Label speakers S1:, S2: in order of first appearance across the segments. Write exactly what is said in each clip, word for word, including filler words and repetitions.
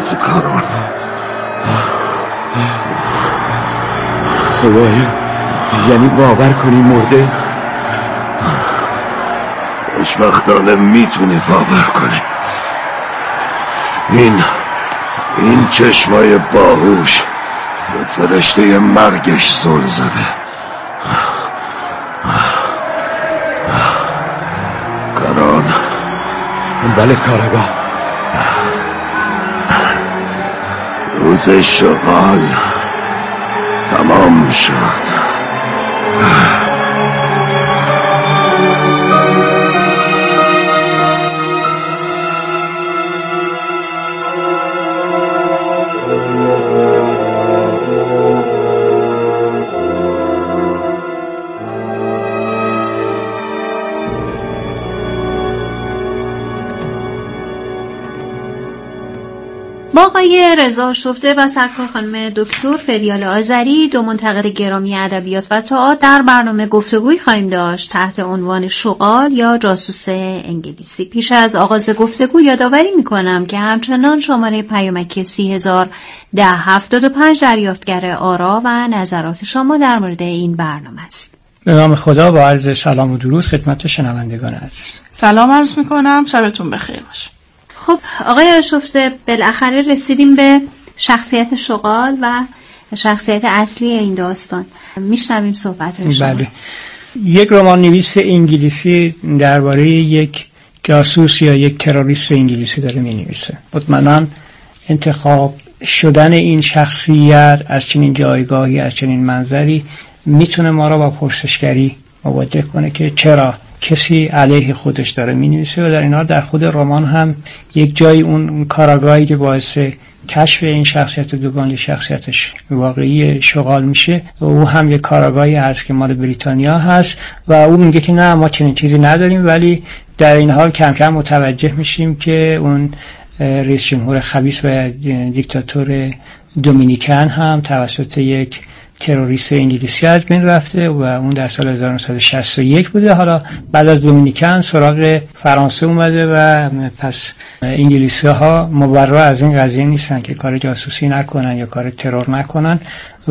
S1: کارون خدایا، یعنی باور کنی مرده؟ خوشبختانه میتونی باور کنی. این این چشمای باهوش به فرشته مرگش زل زده. کارون.
S2: بله کاراگاه.
S1: روز شغال تمام شد.
S3: با آقای رضا شفته و سرکار خانم دکتر فریال آذری، دو منتقد گرامی ادبیات و تئاتر، در برنامه گفتگویی خواهیم داشت تحت عنوان شغال یا جاسوس انگلیسی. پیش از آغاز گفتگو یادآوری میکنم که همچنان شماره پیامکی سی هزار ده هفتاد و پنج دریافتگر آرا و نظرات شما در مورد این برنامه است.
S4: به نام خدا با عرض سلام و درود خدمت شنوندگان عزیز.
S5: سلام عرض میکنم، شبتون بخیر باشه.
S3: خب آقای شفته، بالاخره رسیدیم به شخصیت شغال و شخصیت اصلی این داستان. میشنویم صحبت شما.
S4: بله. یک رمان نویس انگلیسی درباره یک جاسوس یا یک تروریست انگلیسی داره می نویسه. مطمئناً انتخاب شدن این شخصیت از چنین جایگاهی، از چنین منظری میتونه ما را با پرسشگری مواجه کنه که چرا کسی علیه خودش داره می نویسه و در این حال در خود رمان هم یک جای اون کاراگاهی که باعث کشف این شخصیت دوگانه شخصیتش واقعی شغال میشه و او هم یک کاراگاهی هست که مال بریتانیا هست و او میگه که نه ما چنین چیزی نداریم، ولی در این حال کم کم متوجه میشیم که اون رئیس جمهور خبیث و دیکتاتور دومینیکن هم توسط یک تروریست انگلیسی از بین رفته و اون در سال هزار و نهصد و شصت و یک بوده. حالا بعد از دومینیکن سراغ فرانسه اومده و پس انگلیسی ها مبرا از این قضیه نیستن که کار جاسوسی نکنن یا کار ترور نکنن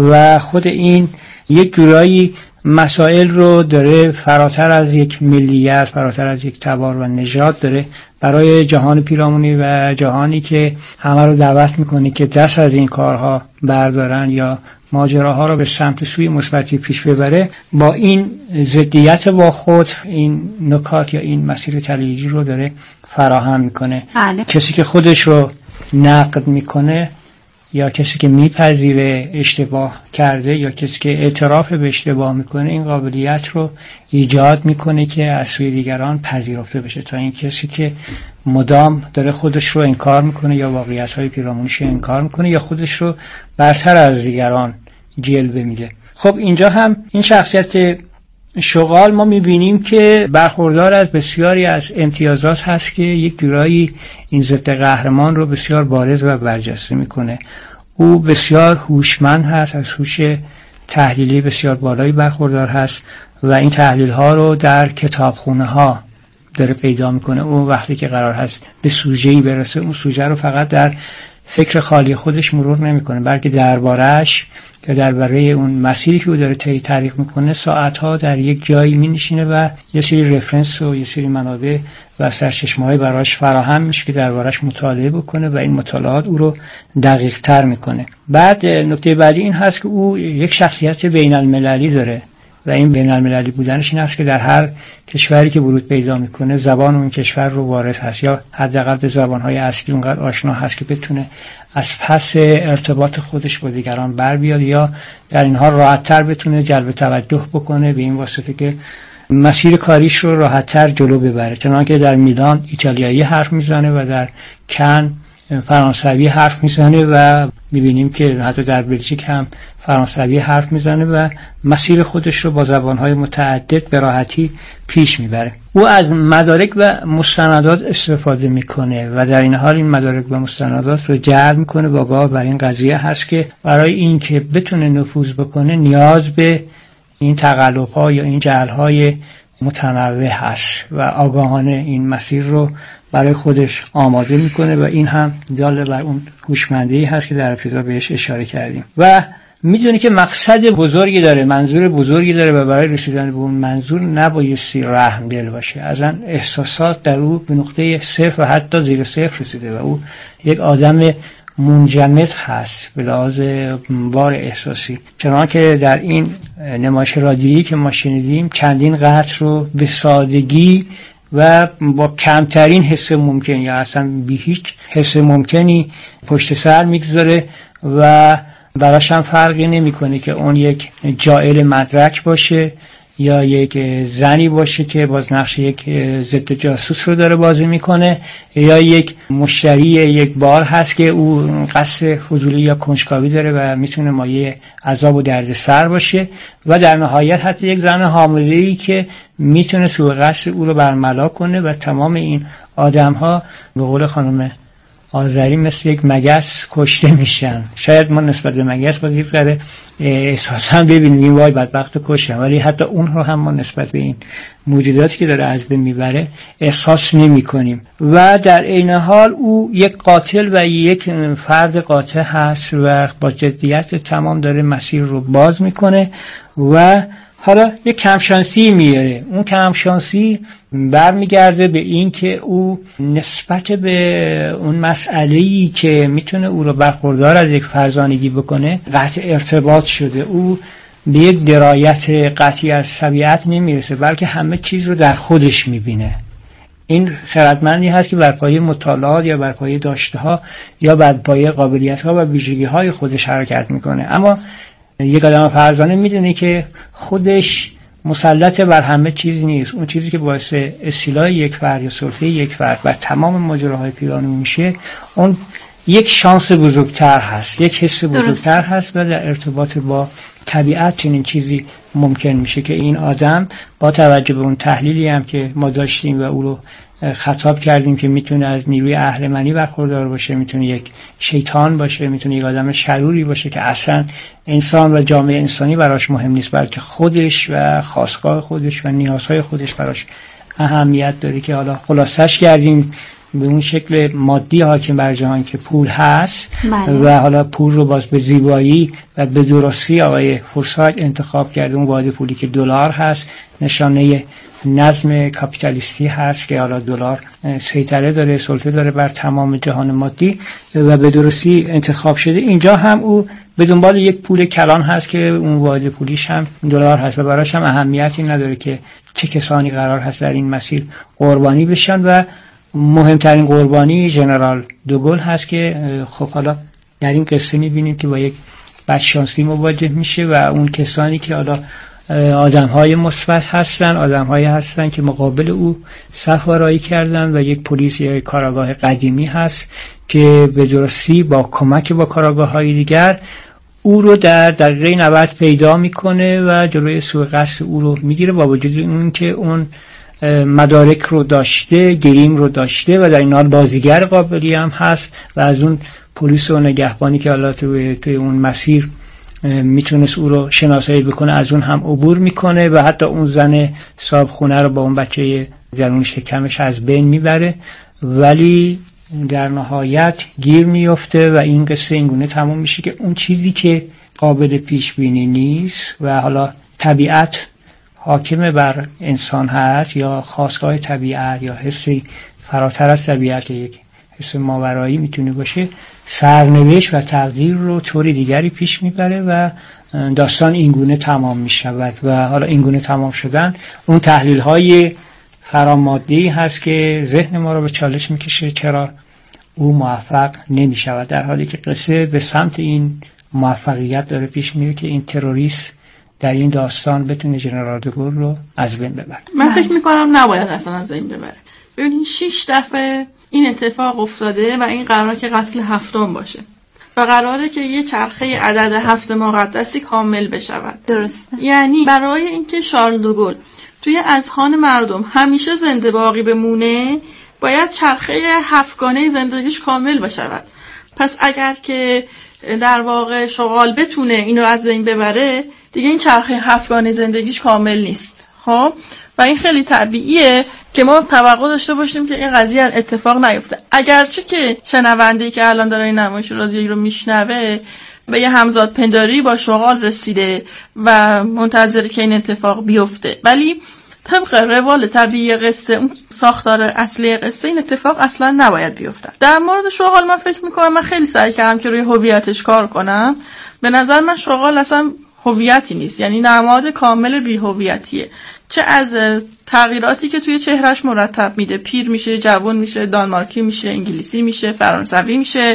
S4: و خود این یک جورایی مسائل رو داره فراتر از یک ملیت، فراتر از یک تبار و نژاد داره برای جهان پیرامونی و جهانی که همه رو دعوت میکنه که دست از این کارها بردارن یا ماجراها رو به سمت سوی مثبتی پیش ببره. با این ضدیت با خود این نکات یا این مسیر تحلیلی رو داره فراهم میکنه.
S3: بله.
S4: کسی که خودش رو نقد میکنه یا کسی که میپذیره اشتباه کرده یا کسی که اعتراف به اشتباه میکنه این قابلیت رو ایجاد میکنه که از سوی دیگران پذیرفته بشه، تا این کسی که مدام داره خودش رو انکار میکنه یا واقعیت‌های پیرامونیش انکار میکنه یا خودش رو برتر از دیگران جلوه میده. خب اینجا هم این شخصیت شغال ما میبینیم که برخوردار از بسیاری از امتیازات هست که یک جورایی این ضد قهرمان رو بسیار بارز و برجسته میکنه. او بسیار هوشمند هست، از هوش تحلیلی بسیار بالایی برخوردار هست و این تحلیل ها رو در کتابخونه ها داره پیدا میکنه. اون وقتی که قرار هست به سوژه‌ای برسه اون سوژه رو فقط در فکر خالی خودش مرور نمیکنه، بلکه درباره‌اش یا درباره اون مسیری که او داره طی تعریف میکنه ساعتها در یک جایی مینشینه و یه سری رفرنس و یه سری منابع و سرچشمه‌های براش فراهم میشه که درباره‌اش مطالعه بکنه و این مطالعات او رو دقیق تر میکنه. بعد نکته بعدی این هست که او یک شخصیت بین المللی داره و این بین المللی بودنش این است که در هر کشوری که ورود پیدا میکنه زبان اون کشور رو وارد هست یا حداقل به زبانهای اصلی اونقدر آشنا هست که بتونه از پس ارتباط خودش با دیگران بر بیاد یا در این حال راحت‌تر بتونه جلب توجه بکنه به این واسطه که مسیر کاریش رو راحت‌تر جلو ببره. چنانکه در میلان ایتالیایی حرف میزنه و در کن فرانسوی حرف میزنه و میبینیم که حتی در بلژیک هم فرانسوی حرف میزنه و مسیر خودش رو با زبانهای متعدد به راحتی پیش میبره. او از مدارک و مستندات استفاده میکنه و در این حال این مدارک و مستندات رو جلب میکنه و آگاه بر این قضیه هست که برای این که بتونه نفوذ بکنه نیاز به این تقلب‌ها یا این جعل‌های متنوع هست و آگاهانه این مسیر رو برای خودش آماده میکنه و این هم داله بر اون هوشمندی هست که در ابتدا بهش اشاره کردیم و میدونی که مقصد بزرگی داره، منظور بزرگی داره و برای رسیدن به اون منظور نبایستی رحم دل باشه. اصلا احساسات در او به نقطه صفر و حتی زیر صفر رسیده و او یک آدم منجمد هست به لحاظ بار احساسی. چنانکه در این نمایش رادیویی که ما شنیدیم چندین قطع رو به سادگی و با کمترین حس ممکن یا اصلا بی هیچ حس ممکنی پشت سر میگذاره و براش هم فرقی نمیکنه که اون یک جائل مدرک باشه یا یک زنی باشه که باز نقش یک ضد جاسوس رو داره بازی میکنه یا یک مشتری یک بار هست که او قصد فضولی یا کنجکاوی داره و میتونه مایه عذاب و دردسر باشه و در نهایت حتی یک زن حامله‌ای که میتونه سوء قصد او رو برملا کنه و تمام این آدم ها به قول خانم آذری مثل یک مگس کشته میشن. شاید ما نسبت به مگس با یک ذره احساسا ببینیم این وای بدبخت رو کشتن، ولی حتی اون رو هم ما نسبت به این موجوداتی که داره از بین میبره احساس نمی کنیم. و در عین حال او یک قاتل و یک فرد قاطع هست و با جدیت تمام داره مسیر رو باز میکنه و حالا یک کمشانسی میاره. اون کمشانسی برمیگرده به این که او نسبت به اون مسئله‌ای که میتونه او رو برخوردار از یک فرزانگی بکنه قطع ارتباط شده. او به یک درایت قطعی از طبیعت نمیرسه بلکه همه چیز رو در خودش میبینه. این خردمندی هست که بر پایه مطالعات یا بر پایه داشته ها یا بر پایه قابلیت ها و ویژگی های خودش حرکت میکنه. اما یک آدم فرزانه میدونه که خودش مسلط بر همه چیز نیست. اون چیزی که باعث اصلاح یک فرد یا سلطه یک فرد و تمام ماجراهای پیرامون میشه اون یک شانس بزرگتر هست، یک حس بزرگتر هست و در ارتباط با طبیعت چنین چیزی ممکن میشه که این آدم با توجه به اون تحلیلی هم که ما داشتیم و او رو خطاب کردیم که میتونه از نیروی اهرمنی برخوردار باشه، میتونه یک شیطان باشه، میتونه یک آدم شروری باشه که اصلا انسان و جامعه انسانی براش مهم نیست بلکه خودش و خواستگاه خودش و نیازهای خودش براش اهمیت داره که حالا خلاصش کردیم به اون شکل مادی حاکم بر جهان که پول هست. بله. و حالا پول رو باز به زیبایی و به درستی آقای فورسایت انتخاب کرده. اون واحد پولی که دلار هست نشانه نظم کاپیتالیستی هست که حالا دلار سیطره داره، سلطه داره بر تمام جهان مادی و به درستی انتخاب شده. اینجا هم او به دنبال یک پول کلان هست که اون واحد پولیش هم دلار هست و براش هم اهمیتی نداره که چه کسانی قرار هست در این مسیر قربانی بشن و مهمترین قربانی ژنرال دوگل هست که خب حالا در این قصه می‌بینیم که با یک بدشانسی مواجه میشه و اون کسانی که حالا آدم‌های مثبت هستن، آدم‌هایی هستن که مقابل او صف آرایی کردن و یک پلیس یا یک کاراگاه قدیمی هست که به درستی با کمک با کاراگاه‌های دیگر او رو در دقیقه نود پیدا میکنه و جلوی سوء قصد او رو میگیره با وجود اون که اون مدارک رو داشته، گریم رو داشته و در این حال بازیگر قابلی هم هست و از اون پلیس و نگهبانی که حالا توی, توی اون مسیر میتونست او رو شناسایی بکنه از اون هم عبور میکنه و حتی اون زن صاحب خونه رو با اون بچه درون شکمش از بین میبره، ولی در نهایت گیر میفته و این قصه اینگونه تموم میشه که اون چیزی که قابل پیش بینی نیست و حالا طبیعت حاکم بر انسان هست یا خواستگاه طبیعت یا حسی فراتر از طبیعت که یک حس ماورایی میتونه باشه، سرنوشت و تقدیر رو طوری دیگری پیش میبره و داستان اینگونه تمام میشود. و حالا اینگونه تمام شدن اون تحلیل های فراماده‌ای هست که ذهن ما رو به چالش میکشه چرا او موفق نمیشود، در حالی که قصه به سمت این موفقیت داره پیش میره که این تروریست در این داستان بتونه ژنرال دوگل رو از بین ببره.
S5: من فکر میکنم نباید اصلا از بین ببره. ببینید شش دفعه این اتفاق افتاده و این قراره که قتل هفتم باشه و قراره که یه چرخه عدد هفت مقدسی کامل بشود.
S3: درسته.
S5: یعنی برای اینکه شارل دوگل توی اذهان مردم همیشه زنده باقی بمونه باید چرخه هفتگانه زندگیش کامل بشود. پس اگر که در واقع شغال بتونه اینو از بین ببره دیگه این چرخه هفتگانه زندگیش کامل نیست. خب و این خیلی طبیعیه که ما توقع داشته باشیم که این قضیه اتفاق نیفته. اگرچه که شنونده‌ای که الان داره این نمایش رادیویی رو میشنوه به یه همزاد پنداری با شغال رسیده و منتظره که این اتفاق بیفته، ولی طبق روال طبیعی قصه، اون ساختار اصلی قصه، این اتفاق اصلا نباید بیفته. در مورد شغال من فکر میکنم، من خیلی سعی کردم که روی هویتش کار کنم. به نظر من شغال اصلا هویتی نیست، یعنی نماد کامل بی هویتیه، چه از تغییراتی که توی چهرهش مرتب میده، پیر میشه، جوان میشه، دانمارکی میشه، انگلیسی میشه، فرانسوی میشه،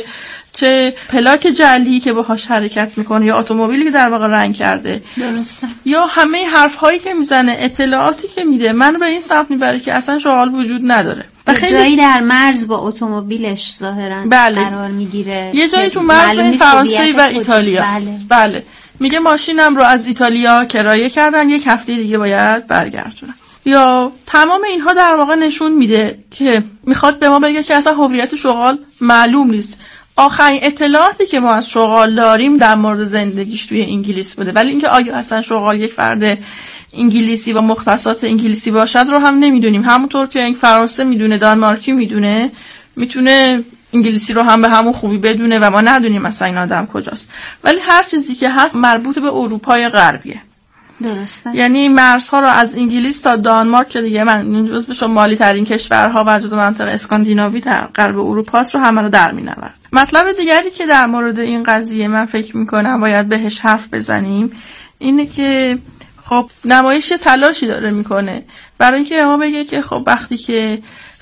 S5: چه پلاک جعلی که باهاش حرکت میکنه یا اتومبیلی که در واقع رنگ کرده،
S3: درسته،
S5: یا همه حرف هایی که میزنه، اطلاعاتی که میده، من به این سمت میبره که اصلا شغال وجود نداره
S3: و خیلی جایی در مرز با اتومبیلش ظاهرا
S5: بله.
S3: قرار میگیره،
S5: یه جایی تو مرز بین فرانسه و ایتالیا. بله. بله میگه ماشینم رو از ایتالیا کرایه کردن، یک هفته دیگه باید برگردونم. یا تمام اینها در واقع نشون میده که میخواد به ما بگه که اصلا هویت شغال معلوم نیست. آخرین اطلاعاتی که ما از شغال داریم در مورد زندگیش توی انگلیس بوده، ولی اینکه آیا اصلا شغال یک فرد انگلیسی و مختصات انگلیسی باشد رو هم نمیدونیم. همونطور که این فرانسه میدونه، دانمارکی میدونه، میتونه انگلیسی رو هم به همون خوبی بدونه و ما ندونیم مثلا این آدم کجاست. ولی هر چیزی که هست مربوط به اروپای غربیه.
S3: درسته.
S5: یعنی مرزها رو از انگلیس تا دانمارک که دیگه من جزو شمالی ترین کشورها و جزو منطقه اسکاندیناوی در غرب اروپا است رو همه رو در می‌نورد. مطلب دیگری که در مورد این قضیه من فکر می‌کنم باید بهش حرف بزنیم اینه که خب نمایش تلاشی داره میکنه برای اینکه ما بگه که خب وقتی که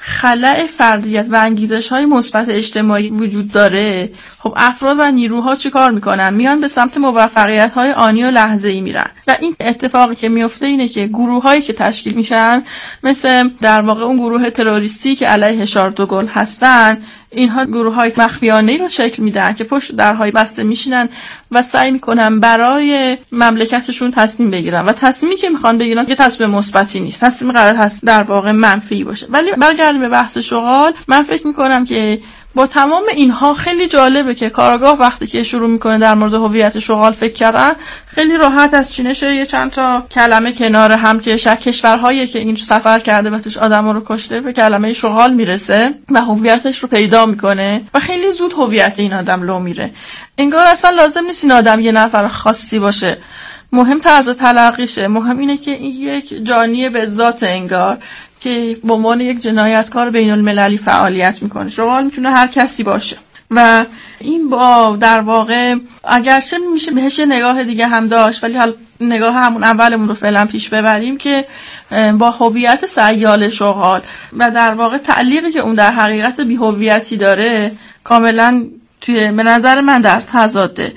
S5: خلأ فردیت و انگیزش‌های مثبت اجتماعی وجود داره، خب افراد و نیروها چی کار میکنن؟ میان به سمت موفقیت‌های آنی و لحظه‌ای میرن و این اتفاقی که میفته اینه که گروه‌هایی که تشکیل میشن، مثل در واقع اون گروه تروریستی که علیه شارل دوگل هستن، اینها گروه‌های مخفیانه‌ای رو شکل میدن که پشت درهای بسته میشینن و سعی میکنن برای مملکتشون تصمیم بگیرن و تصمیمی که میخوان بگیرن که تصمیم مثبتی نیست، تصمیم قرار هست در واقع منفی باشه. ولی برگردیم به بحث شغال، من فکر میکنم که با تمام اینها خیلی جالبه که کارآگاه وقتی که شروع میکنه در مورد هویت شغال فکر کردن، خیلی راحت از چینش یه چند تا کلمه کنار هم که شک کشورهایی که این سفر کرده و توش آدما رو کشته به کلمه شغال میرسه و هویتش رو پیدا میکنه و خیلی زود هویت این آدم لو میره. انگار اصلا لازم نیست این آدم یه نفر خاصی باشه، مهم طرز تلقیشه، مهم اینه که این یک جانی به ذات انگار که به عنوان یک جنایتکار بین المللی فعالیت میکنه. شغال میتونه هر کسی باشه و این با در واقع اگرچه میشه بهش نگاه دیگه هم داشت، ولی حال نگاه همون اولمون رو فعلا پیش ببریم که با هویت سیال شغال و در واقع تعلیقی که اون در حقیقت بی هویتی داره کاملا توی به نظر من در تضاده،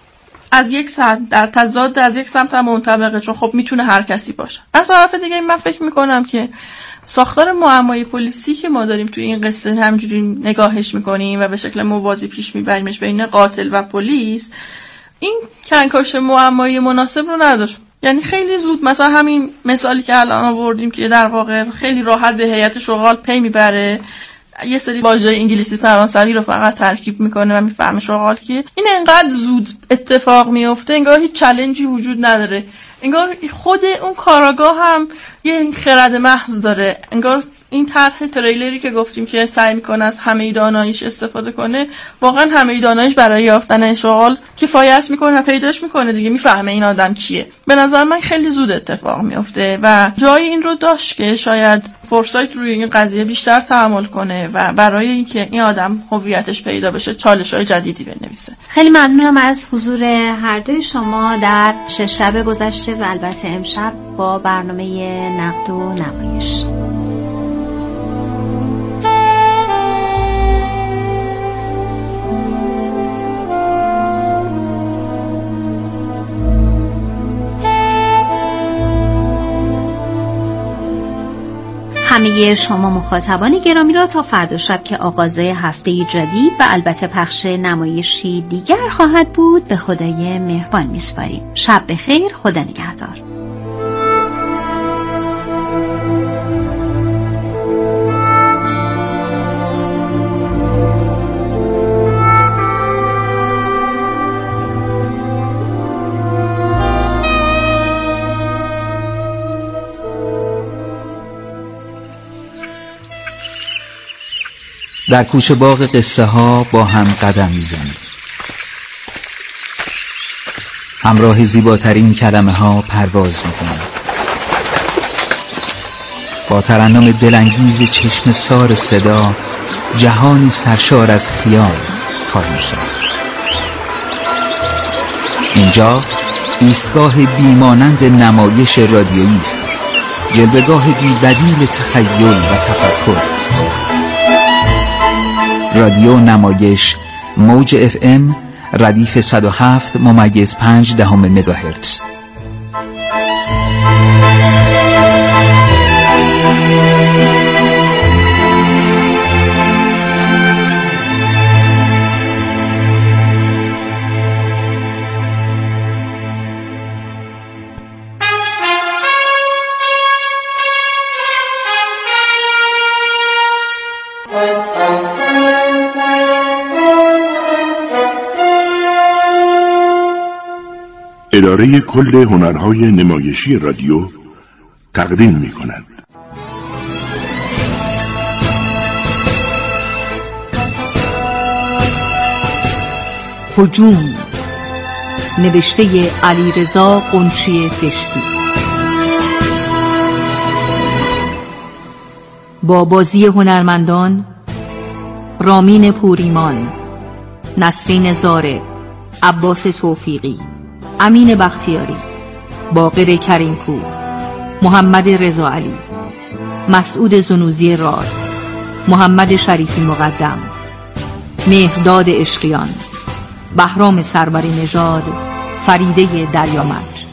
S5: از یک سمت در تضاد از یک سمت هم منطبقه، چون خب میتونه هر کسی باشه. از طرف دیگه من فکر میکنم که ساختار معمای پلیسی که ما داریم توی این قصه همجوری نگاهش میکنیم و به شکل موازی پیش میبریمش بین قاتل و پلیس، این کنکاش معمایی مناسب رو نداره. یعنی خیلی زود مثلا همین مثالی که الان آوردیم که در واقع خیلی راحت به هیئت شغال پی میبره، یه سری واژه انگلیسی فرانسوی رو فقط ترکیب میکنه و میفهمه شغال که این انقدر زود اتفاق میفته، انگار هیچ چالنجی وجود نداره، انگار خود اون کاراگاه هم یه خرد محض داره، انگار این طرح تریلری که گفتیم که سعی میکنه از همه داناییش استفاده کنه، واقعا همه داناییش برای یافتن شغال کفایت میکنه و پیداش میکنه دیگه، میفهمه این آدم کیه. به نظر من خیلی زود اتفاق میفته و جای این رو داشت که شاید فورسایت روی این قضیه بیشتر تحمل کنه و برای اینکه این آدم هویتش پیدا بشه چالش‌های جدیدی بنویسه.
S3: خیلی ممنونم از حضور هر دوی شما در شش شب گذشته و البته امشب با برنامه نقد و نمایش. همه شما مخاطبان گرامی را تا فردا شب که آغاز هفته جدید و البته پخش نمایشی دیگر خواهد بود به خدای مهربان میسپاریم. شب بخیر، خدا نگهدار.
S6: در کوچه باغ قصه ها با هم قدم میزنیم. همراه زیباترین کلمه ها پرواز میکنیم. با ترنم دلانگیز چشم سار صدا جهانی سرشار از خیال خواهیم ساخت. اینجا ایستگاه بیمانند نمایش رادیویی است، جلوه‌گاه بی‌بدیل تخیل و تفکر. رادیو نمایش موج اف ام ردیف صد و هفت ممیز پنج دهم مگاهرتز.
S7: اداره کل هنرهای نمایشی رادیو تقدیم می کند.
S8: هجوم، نوشته علیرضا قنچی فشکی، با بازی هنرمندان رامین پوریمان، نسرین زاره، عباس توفیقی، امین بختیاری، باقر کریمپور، محمد رضا علی، مسعود زنوزی راد، محمد شریفی مقدم، مهرداد عشقیان، بهرام سروری نژاد، فریده دریامج.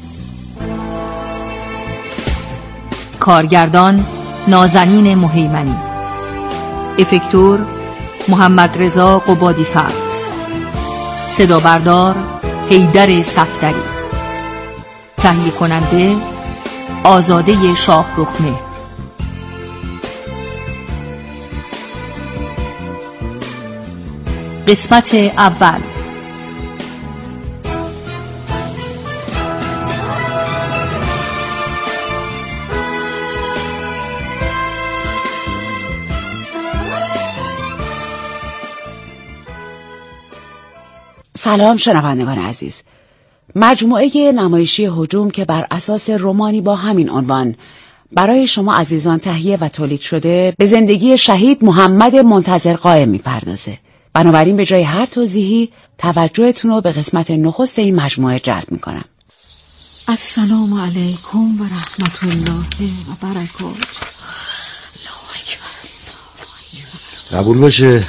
S8: کارگردان نازنین مهیمنی، افکتور محمد رضا قبادی فرد، صدا بردار حیدر صفدری، تهیه کننده آزاده شاهرخ مهر. قسمت اول.
S9: سلام شنوندگان عزیز. مجموعه نمایشی هجوم که بر اساس رمانی با همین عنوان برای شما عزیزان تهیه و تولید شده به زندگی شهید محمد منتظر قائم می‌پردازه. بنابراین به جای هر توضیحی توجهتون رو به قسمت نخست این مجموعه جلب می‌کنم.
S8: السلام علیکم و رحمت الله و برکاته.
S2: قبول باشه.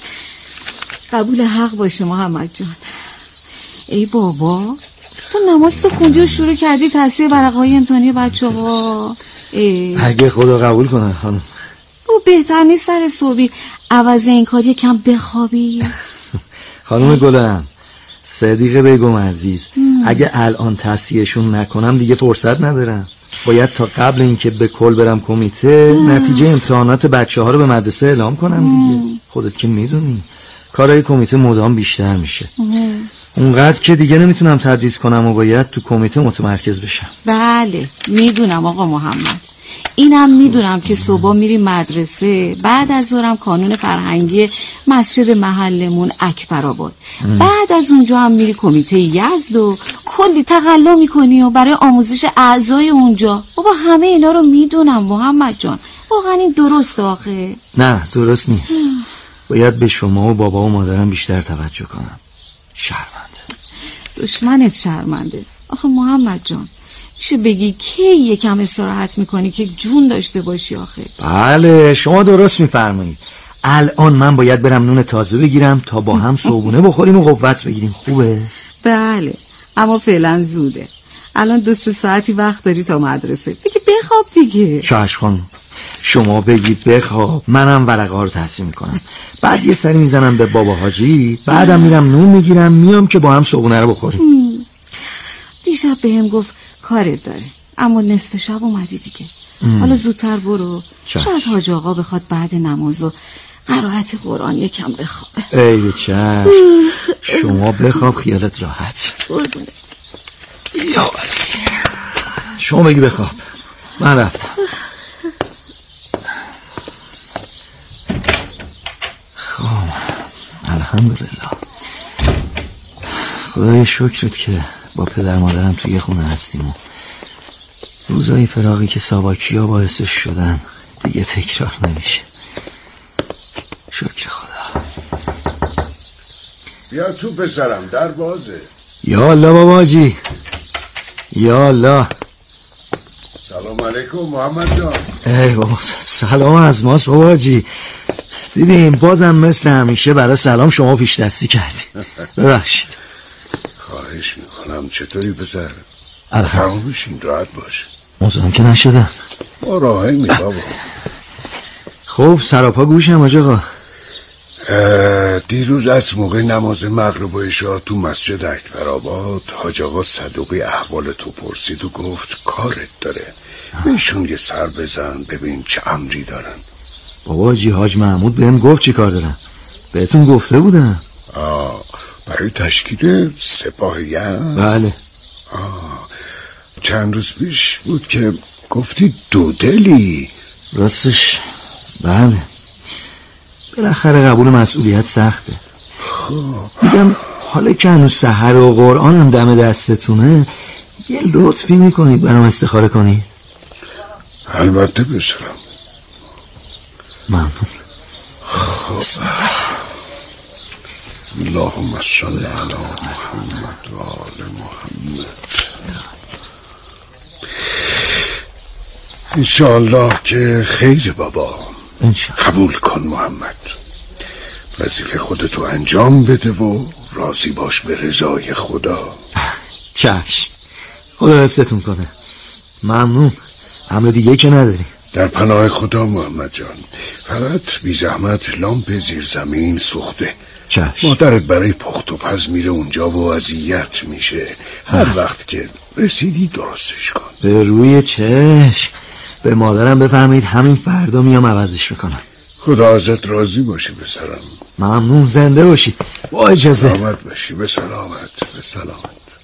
S8: قبول حق باشه محمد جان. ای بابا، تو نماز تو خوندی و شروع کردی تحصیل ورقه‌های امتحانی بچه‌ها.
S2: اگه خدا قبول کنه خانم.
S8: او بهتر نیست سر صبحی عوض این کار یکم بخوابی؟
S2: خانم گلم، صدیقه بیگم عزیز، اگه الان تصحیحشون نکنم دیگه فرصت ندارم. باید تا قبل اینکه به کل برم کمیته نتیجه امتحانات بچه‌ها رو به مدرسه اعلام کنم دیگه. خودت که میدونی کارهای کمیته مدام بیشتر میشه. اونقدر که دیگه نمیتونم تدریس کنم و باید تو کمیته متمرکز بشم.
S8: بله میدونم آقا محمد، اینم میدونم که صبح میری مدرسه، بعد از ظهرم کانون فرهنگی مسجد محلمون اکبرآباد، بعد از اونجا هم میری کمیته یزد و کلی تقلا میکنی و برای آموزش اعضای اونجا. بابا همه اینا رو میدونم محمد جان، واقعا این درست آخه؟
S2: نه درست نیست. باید به شما و بابا و مادرم بیشتر توجه کنم. شرمنده.
S8: دشمنت شرمنده. آخه محمد جان میشه بگی کی یکم استراحت میکنی که جون داشته باشی آخه؟
S2: بله شما درست میفرمایید. الان من باید برم نون تازه بگیرم تا با هم صبحونه بخوریم و قوت بگیریم. خوبه؟
S8: بله اما فعلا زوده. الان دو سه ساعتی وقت داری تا مدرسه، بگی بخواب دیگه.
S2: چشم خانم، شما بگید بخواب، منم ورقه ها رو تحصیل میکنم، بعد یه سری میزنم به بابا حاجی، بعدم میرم نون میگیرم میام که با هم صبحونه رو بخوریم.
S8: دیشب بهم گفت کارت داره اما نصف شب اومدی دیگه. ام. حالا زودتر برو. چشم. شاید حاج آقا بخواد بعد نماز و قرائت قرآن یکم بخوابه.
S2: ای چشم. شما بخواب خیالت راحت. یا علی. شما بگی بخواب، من رفتم. الحمدلله. خدای شکرت که با پدر مادرم توی خونه هستیم و روزای فراقی که ساواکیا باعثش شدن دیگه تکرار نمیشه. شکر خدا.
S1: بیا تو پسرم، در بازه.
S2: یا الله باباجی، یا الله.
S1: سلام علیکم محمد جان.
S2: ای بابا سلام از ماست باباجی. دیدیم بازم مثل همیشه برای سلام شما پیش دستی کردید. ببخشید.
S1: خواهش میکنم. چطوری پسر؟
S2: الحمدلله.
S1: تمام بشین، راحت باش.
S2: مزاحم که نشدم.
S1: ما راهمی بابا.
S2: خب سراپا گوشم آج آقا.
S1: دیروز از موقع نماز مغرب و عشا تو مسجد اکبرآباد حاج آقا صدوقی احوال تو پرسید و گفت کارت داره، بهشون یه سر بزن ببین چه امری دارن.
S2: بابا جی حاج محمود بهم گفت چی کار دارم. بهتون گفته بودم.
S1: آه برای تشکیل سپاهیه است؟
S2: بله.
S1: آه چند روز پیش بود که گفتی دودلی.
S2: راستش بله، بالاخره قبول مسئولیت سخته.
S1: خب
S2: دیدم حالا که هنوز سحر و قرآن هم دم دستتونه یه لطفی میکنید برام استخاره کنید.
S1: البته بسرم.
S2: ممنون.
S1: خب اللهم صل علی محمد و آل محمد. انشاءالله که خیر بابا.
S2: انشاءالله.
S1: قبول کن محمد، وظیفه خودتو انجام بده و راضی باش به رضای خدا.
S2: چشم، خدا حفظتون کنه. ممنون. امر دیگه که نداری؟
S1: در پناه خدا محمد جان. فقط بی زحمت لامپ زیر زمین سوخته.
S2: چشم.
S1: مادرت برای پخت و پز میره اونجا و اذیت میشه. هر وقت که رسیدی درستش کن.
S2: به روی چشم. به مادرم بفرمایید همین فردا میام عوضش میکنم.
S1: خدا ازت راضی باشی بسرم.
S2: ممنون. زنده باشی. با اجازه.
S1: سلامت باشی. به سلامت. به سلامت.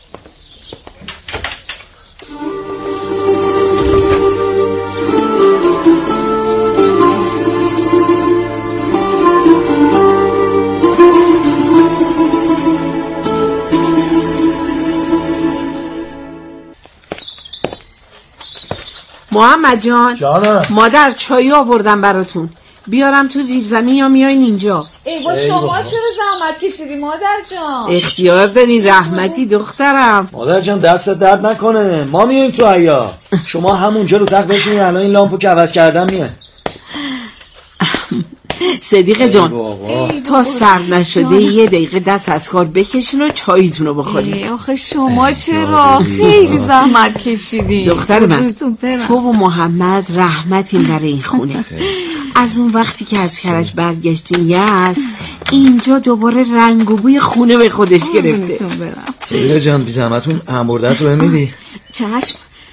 S10: محمد جان.
S2: جانم.
S10: مادر چایی آوردم براتون. بیارم تو زیر زمین یا میایین اینجا؟
S8: ای با شما چرا زحمت کشیدی مادر جان؟
S10: اختیار داری رحمتی دخترم.
S2: مادر جان دست درد نکنه، ما میایم تو عیا. شما همونجا رو تخت بشینید، الان این لامپو که عوض کردم میاد.
S10: صدیق جان تا سر نشده یه دقیقه دست از کار بکشین و چاییتونو بخورین.
S8: آخه شما چرا خیلی زحمت کشیدین
S10: دختر من. تو و محمد رحمتین برای این خونه. از اون وقتی که از کرج برگشتین یه است اینجا دوباره رنگ و بوی خونه به خودش گرفته.
S2: صدیق جان بی زحمتون انبرده است رو میدی؟
S10: چشم.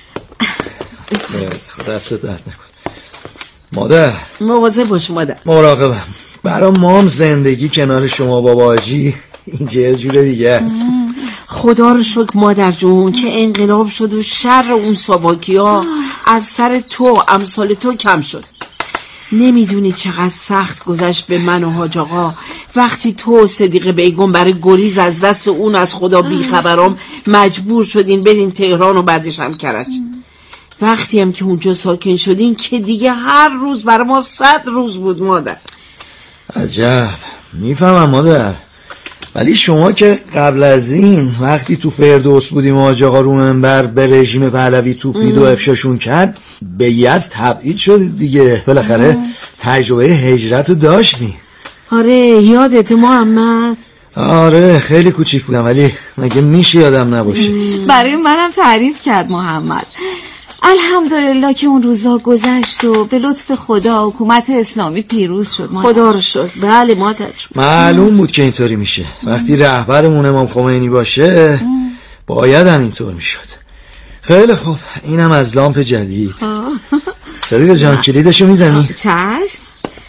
S2: خدا دست درد نکن. مادر
S10: مواظب باش مادر.
S2: مراقبم. برا مام زندگی کنار شما بابا حاجی اینجا یه جور دیگه است.
S10: خدا رو شکر مادر جون که انقلاب شد و شر اون ساواکیا از سر تو امثال تو کم شد. نمیدونی چقدر سخت گذشت به من و حاج آقا وقتی تو و صدیق بیگم برای گریز از دست اون از خدا بیخبرام مجبور شدین برین تهران و بعدش هم کرج. وقتی هم که اونجا ساکن شدین که دیگه هر روز برای ما صد روز بود مادر.
S2: عجب. میفهمم مادر، ولی شما که قبل از این وقتی تو فردوس بودیم حاج آقا رو منبر به رژیم پهلوی توپید و افشاشون کرد به یزد تبعید شدید دیگه. بالاخره تجربه هجرت رو داشتیم.
S10: آره یادت محمد؟
S2: آره خیلی کوچیک بودم ولی مگه میشه یادم نباشه.
S8: برای منم تعریف کرد محمد. الحمدلله که اون روزا گذشت و به لطف خدا حکومت اسلامی پیروز شد مادر.
S10: خدا رو شکر. بله مادر.
S2: معلوم بود که اینطوری میشه. وقتی رهبرمون امام خمینی باشه باید هم اینطور میشد. خیلی خوب اینم از لامپ جدید. صدیق جان کلیدشو میزنی؟
S10: چشم.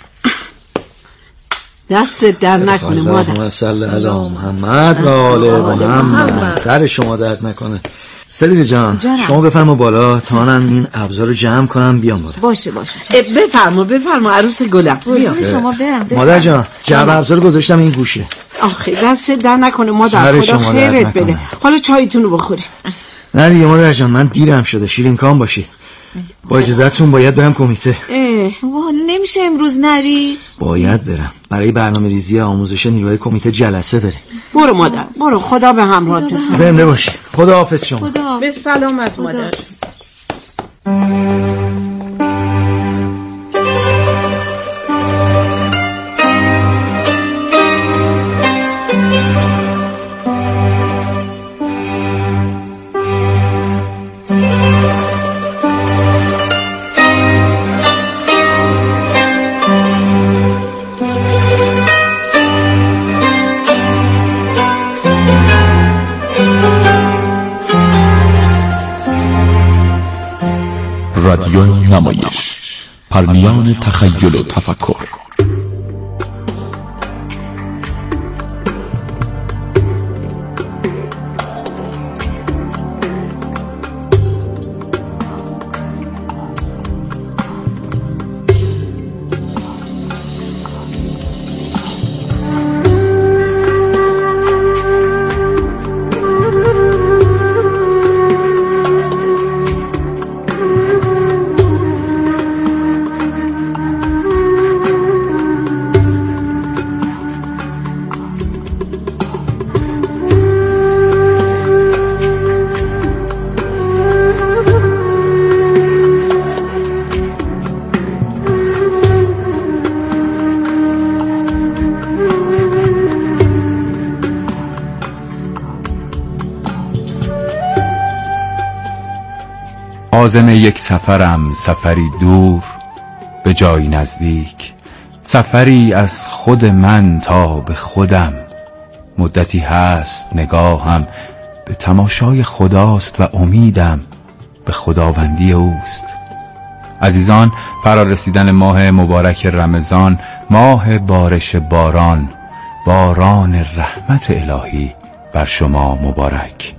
S10: دست در نکنه مادر.
S2: اللهم صل علی محمد و آل محمد. سر شما درد نکنه. صدیقه جان
S8: جانم.
S2: شما بفرما بالا تا منم این ابزار رو جمع کنم بیام بالا.
S8: باشه باشه
S10: بفرما بفرما عروس گلم بیا.
S8: شما برم, برم.
S2: مادر جان جعبه ابزار گذاشتم این گوشه.
S10: آخه دست در نکنه مادر، خدا خیرت بده. حالا چایتون رو بخوری.
S2: نه دیگه مادر جان من دیرم شده، شیرین کام باشید. با اجازهتون باید برم کمیته.
S8: واه نمیشه امروز نری؟
S2: باید برم، برای برنامه ریزی آموزش نیروهای کمیته جلسه داریم.
S10: برو مادر برو، خدا به همراهت پسر.
S2: زنده باشی. خدا حافظ شما.
S8: خدا.
S10: به سلامت مادر.
S7: رادیو نمایش، پرمیان تخیل و تفکر.
S11: عازم یک سفرم، سفری دور به جایی نزدیک، سفری از خود من تا به خودم. مدتی هست نگاهم به تماشای خداست و امیدم به خداوندی اوست. عزیزان، فرا رسیدن ماه مبارک رمضان، ماه بارش باران، باران رحمت الهی بر شما مبارک.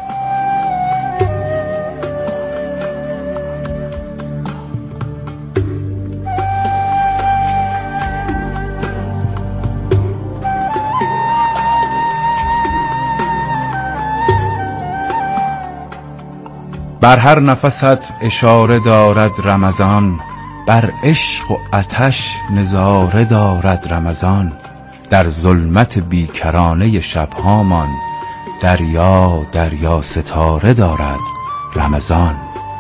S11: بر هر نفست اشاره دارد رمضان، بر عشق و آتش نظاره دارد رمضان. در ظلمت بیکرانه شبهامان، دریا دریا ستاره دارد رمضان.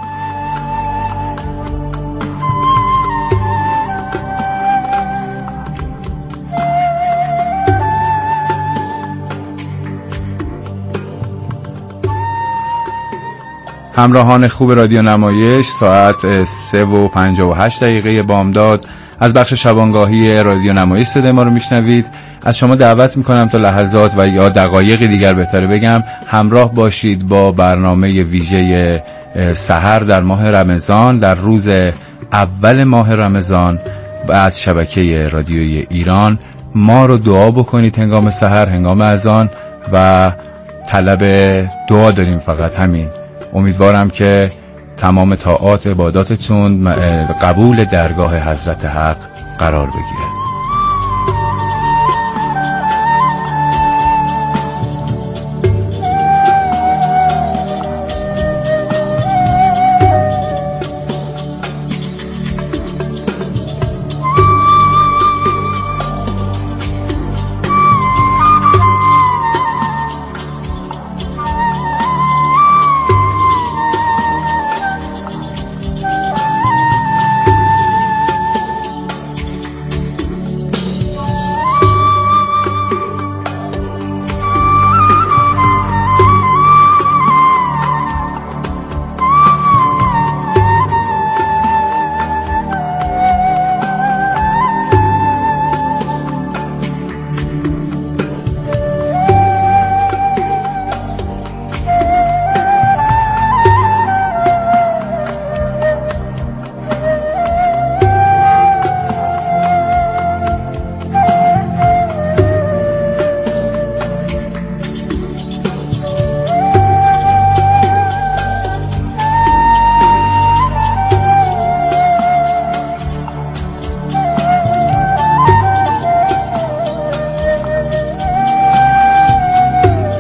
S11: همراهان خوب رادیو نمایش، ساعت سه و پنجاه و هشت دقیقه بامداد از بخش شبانگاهی رادیو نمایش صدای ما رو میشنوید. از شما دعوت میکنم تا لحظات و یا دقایق دیگر بهتره بگم همراه باشید با برنامه ویژه سحر در ماه رمضان، در روز اول ماه رمضان و از شبکه رادیوی ایران. ما رو دعا بکنید هنگام سحر، هنگام اذان و طلب دعا داریم، فقط همین. امیدوارم که تمام طاعات عباداتتون قبول درگاه حضرت حق قرار بگیره.